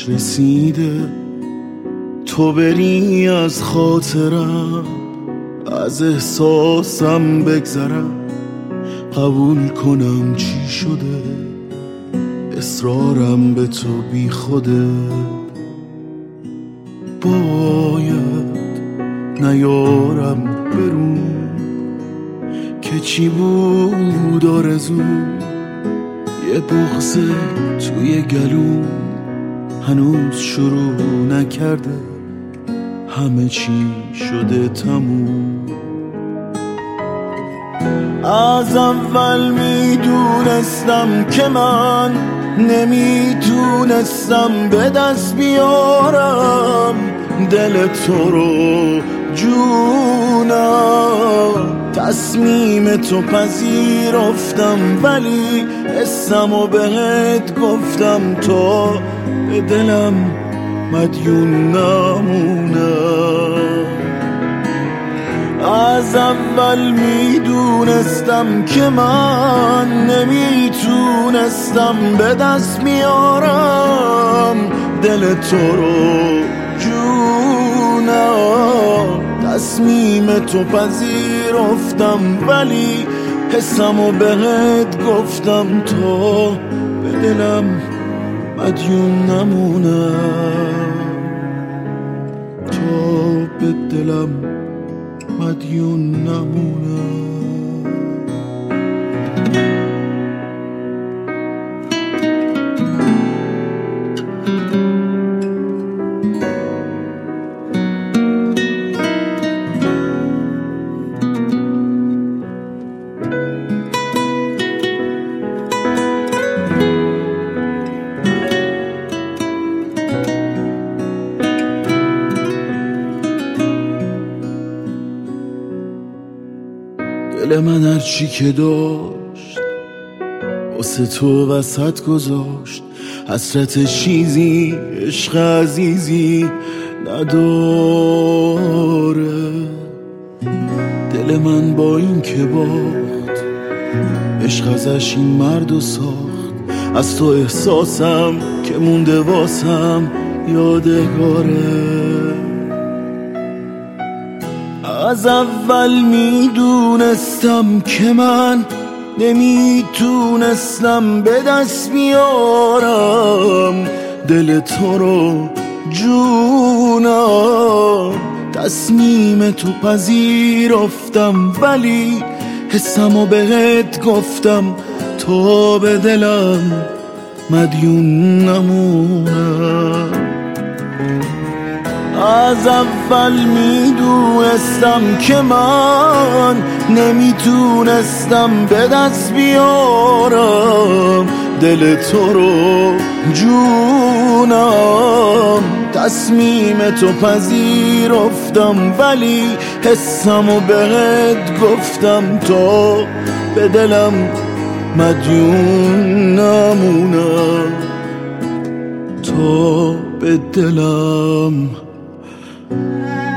وقتش رسیده تو بری از خاطرم، از احساسم بگذرم، قبول کنم چی شده، اصرارم به تو بی خوده. باید نیارم برون که چی بود آرزوم، یه بغض توی گلوم هنوز شروع نکرده، همه چی شده تموم. از اول میدونستم که من نمیتونستم به دست بیارم دل تو رو جونم. تصمیم تو پذیرفتم ولی حسمو بهت گفتم تا به دلم مدیون نمونم. از اول میدونستم که من نمیتونستم به دست بیارم دل تو رو جونم. تصمیم تو پذیرفتم ولی حسمو بهت گفتم تا به دلم مدیون نمونم، تا به دلم مدیون نمونم. دل من هرچی که داشت واسه تو وسط گذاشت، حسرت چیزی عشق عزیزی نداره. دل من با این که باخت عشق ازش این مردو ساخت، از تو احساسم که مونده واسم یادگاره. از اول میدونستم که من نمیتونستم به دست بیارم دل تو رو جونم. تصمیم تو پذیرفتم ولی حسمو بهت گفتم تا به دلم مدیون نمونم. از اول میدونستم که من نمیتونستم به دست بیارم دل تو رو جونم. تصمیم تو پذیرفتم ولی حسمو بهت گفتم تا به دلم مدیون نمونم، تا به دلم